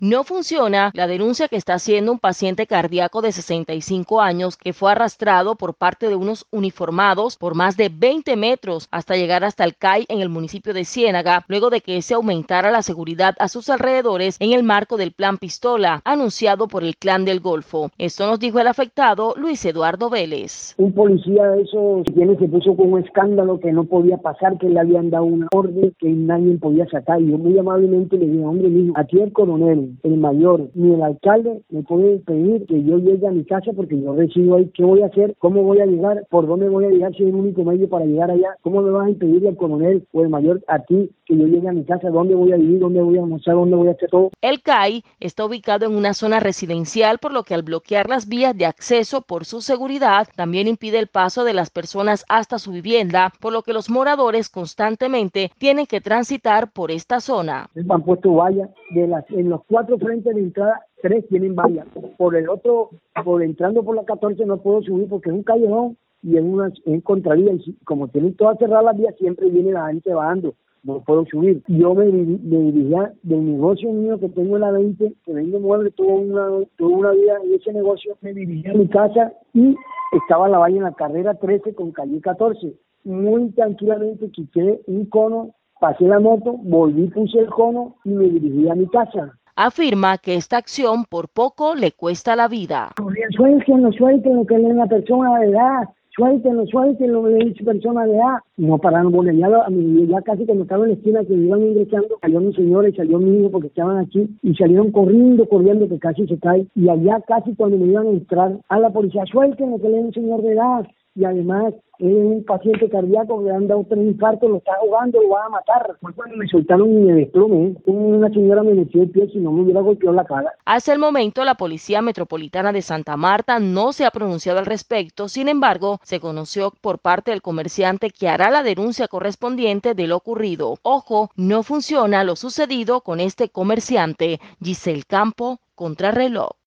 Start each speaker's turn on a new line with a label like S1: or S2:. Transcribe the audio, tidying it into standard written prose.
S1: No funciona la denuncia que está haciendo un paciente cardíaco de 65 años que fue arrastrado por parte de unos uniformados por más de 20 metros hasta llegar hasta el CAI en el municipio de Ciénaga, luego de que se aumentara la seguridad a sus alrededores en el marco del Plan Pistola, anunciado por el Clan del Golfo. Esto nos dijo el afectado Luis Eduardo Vélez.
S2: Un policía de esos se puso con un escándalo que no podía pasar, que le habían dado una orden que nadie podía sacar. Y yo muy amablemente le dije, hombre, mijo, aquí el coronel, el mayor, ni el alcalde me puede pedir que yo llegue a mi casa porque yo resido ahí. ¿Qué voy a hacer? ¿Cómo voy a llegar? ¿Por dónde voy a llegar si es el único medio para llegar allá? ¿Cómo me vas a impedirle al coronel o el mayor a ti que yo llegue a mi casa? ¿Dónde voy a vivir? ¿Dónde voy a almorzar? ¿Dónde voy a hacer todo?
S1: El CAI está ubicado en una zona residencial, por lo que al bloquear las vías de acceso por su seguridad, también impide el paso de las personas hasta su vivienda, por lo que los moradores constantemente tienen que transitar por esta zona.
S2: Han puesto vallas en los 4 frentes de entrada, 3 tienen vallas. Por el otro, entrando por la 14 no puedo subir porque es un callejón y es contravía. Y como tienen todas cerradas las vías, siempre viene la gente bajando. No puedo subir. Yo me dirigía del negocio mío que tengo en la 20, que vendo muebles, tuve una vida en ese negocio, me dirigía a mi casa y estaba la valla en la carrera 13 con calle 14. Muy tranquilamente quité un cono, pasé la moto, volví, puse el cono y me dirigí a mi casa.
S1: Afirma que esta acción por poco le cuesta la vida.
S2: Suéltenlo, que él es una persona de edad. Suéltenlo, le he dicho persona de edad. No pararon, bueno, ya casi cuando estaba en la esquina que iban ingresando, salió mi señora y salió mi hijo porque estaban aquí y salieron corriendo que casi se cae. Y allá casi cuando me iban a entrar a la policía, suéltenlo, que él es un señor de edad. Y además es un paciente cardíaco que le han dado 3 infartos, lo está ahogando, lo va a matar. Fue cuando me soltaron y me desplomé. Una señora me metió el pie, si no me hubiera golpeado la cara.
S1: Hasta el momento, la Policía Metropolitana de Santa Marta no se ha pronunciado al respecto. Sin embargo, se conoció por parte del comerciante que hará la denuncia correspondiente de lo ocurrido. Ojo, no funciona lo sucedido con este comerciante. Giselle Campo, Contrarreloj.